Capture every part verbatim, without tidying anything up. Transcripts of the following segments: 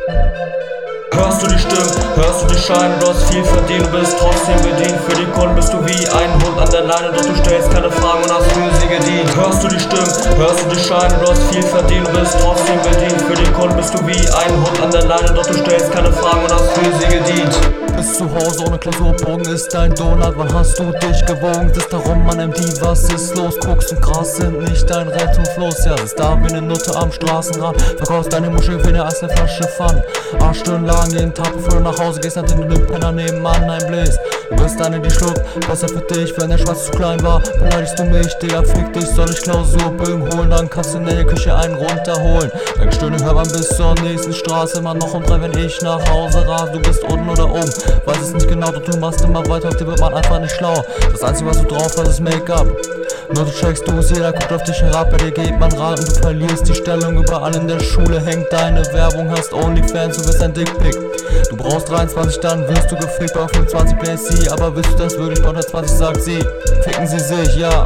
Hörst du die Stimmen, hörst du die Scheine, du hast viel verdient, du bist trotzdem bedient. Für die Kunden bist du wie ein Hund an der Leine, doch du stellst keine Fragen und hast für sie gedient. Hörst du die Stimmen, hörst du die Scheine, du hast viel verdient, du bist trotzdem bedient. Für die Kunden bist du wie ein Hund an der Leine, doch du stellst keine Fragen und hast für sie gedient. Bist zu Hause ohne Klausurbogen, ist dein Donut, wann hast du dich gewogen? Sitzt darum an M D, was ist los? Koks und Gras sind nicht dein Rettungsfloß. Ja, sitzt da wie ne Nutte am Straßenrand, verkaufst deine Muschel weniger als ne Flasche Pfann. Arschstirn lang jeden Tag, bevor du nach Hause gehst, nachdem du den Penner nebenan einbläst. Du bist eine, die schluckt, besser für dich, wenn der Schwanz zu klein war. Beleidigst du mich, Digga, fick dich, soll ich Klausurbögen holen? Dann kannst du in der Küche einen runterholen. Dein Gestöhne hört man bis zur nächsten Straße, immer noch um drei, wenn ich nach Hause rase. Du bist unten oder oben, weiß es nicht genau, doch du machst immer weiter, auf dir wird man einfach nicht schlau. Das einzige, was du drauf hast, ist Make-up. Nur du checkst du's, jeder guckt auf dich herab, bei dir geht man ran und du verlierst die Stellung. Überall in der Schule hängt deine Werbung, hast Onlyfans, du bist ein Dickpick. Du brauchst dreiundzwanzig, dann wirst du gefickt, bei fünfundzwanzig bläst sie, aber willst du das wirklich? Bei hundertzwanzig sagt sie, ficken sie sich, ja.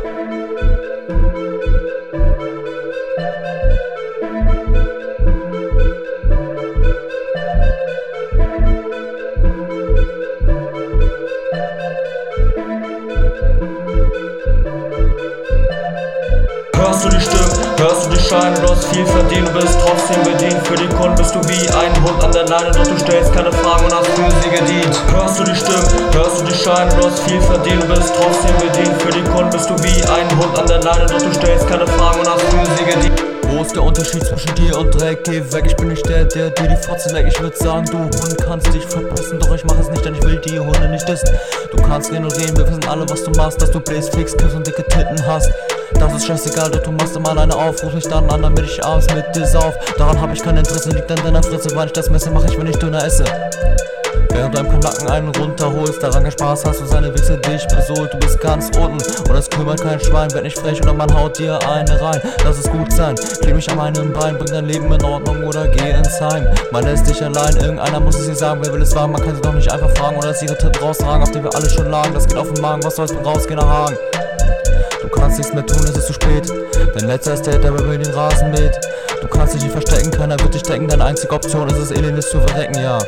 Hörst du die Stimmen, hörst du die Scheine, du hast viel verdient, du bist trotzdem bedient. Für die Kunden bist du wie ein Hund an der Leine, doch du stellst keine Fragen und hast für sie gedient. Hörst du die Stimmen, hörst du die Scheine, du hast viel verdient, du bist trotzdem bedient. Für die Kunden bist du wie ein Hund an der Leine, doch du stellst keine Fragen und hast für sie gedient. Wo ist der Unterschied zwischen dir und Dreck? Geh weg, ich bin nicht der, der dir die Fotze leckt. Ich würd sagen, du Hund kannst dich verpissen, doch ich mach es nicht, denn ich will die Hunde nicht dissen. Du kannst reden und reden, wir wissen alle, was du machst, dass du bläst, fix, kiffst und dicke Titten hast. Das ist scheißegal, doch du machst immer alleine auf. Ruf mich dann an, damit ich abends mit dir sauf. Daran hab ich kein Interesse, liegt an deiner Fritze, weil ich das Messer mach ich, wenn ich Döner esse. Während du einem Kanacken einen runterholst, daran kein Spaß hast und seine Wichse dich besohlt. Du bist ganz unten und es kümmert kein Schwein. Werd nicht frech oder man haut dir eine rein. Lass es gut sein, kleb mich an meinem Bein, bring dein Leben in Ordnung oder geh ins Heim. Man lässt dich allein, irgendeiner muss es dir sagen, wer will es wagen. Man kann sie doch nicht einfach fragen oder dass ihre Titten raustragen, auf denen wir alle schon lagen. Das geht auf den Magen, was soll's mit rausgehen nach Hagen. Du kannst nichts mehr tun, es ist zu spät. Dein letzter ist der, der über den Rasen mäht. Du kannst dich nicht verstecken, keiner wird dich decken. Deine einzige Option ist es, elendes zu verrecken, ja.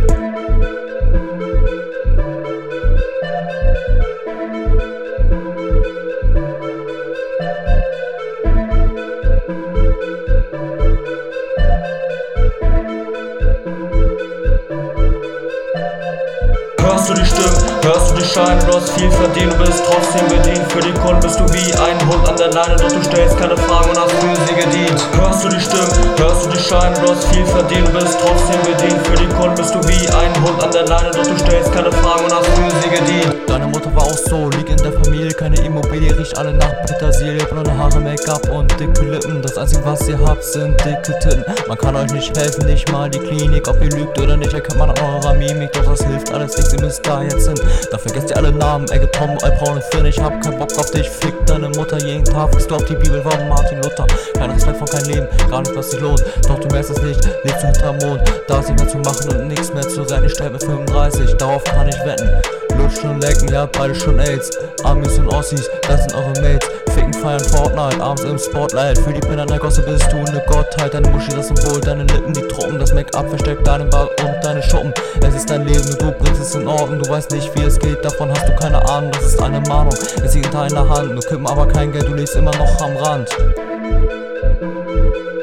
Hörst du die Stimmen, hörst du die Scheine, du hast viel verdient, du bist trotzdem bedient. Für die Kunden bist du wie ein Hund an der Leine, doch du stellst keine Fragen und hast für sie gedient. Hörst du die Stimmen, hörst du die Scheine, du hast viel verdient, du bist trotzdem bedient. Für die Kunden bist du wie ein Hund an der Leine, doch du stellst keine Fragen und hast für sie gedient. Deine Mutter war auch so, liegt in der Familie, keine Immobilie, riecht alle nach Petersilie. Blonde Haare, Make-up und dicke Lippen, das einzige was ihr habt sind dicke Titten. Man kann euch nicht helfen, nicht mal die Klinik, ob ihr lügt oder nicht, erkennt man an eurer Mimik. Doch das hilft alles nichts, ihr müsst da jetzt hin. Da vergesst ihr alle Namen, Egge, Tom, Albraun und Finn. Ich hab keinen Bock auf dich, fick deine Mutter. Jeden Tag fickst du auf die Bibel von Martin Luther. Kein Respekt von kein Leben, gar nicht was dich lohnt. Doch du merkst es nicht, lebst du hinterm Mond. Da ist nichts mehr zu machen und nichts mehr zu retten. Ich sterb mit fünfunddreißig, darauf kann ich wetten. Lutschen und lecken, ja beide schon AIDS. Amis und Ossis, das sind eure Mates. Ficken, feiern Fortnite, abends im Spotlight. Für die Penner in der Gosse bist du ne Gottheit. Deine Muschi, das Symbol, deine Lippen, die Truppen. Das Make-up versteckt deinen Bart und deine Schuppen. Es ist dein Leben und du bringst es in Ordnung. Du weißt nicht wie es geht, davon hast du keine Ahnung. Das ist eine Mahnung, es liegt in deiner Hand. Du kippen aber kein Geld, du lebst immer noch am Rand.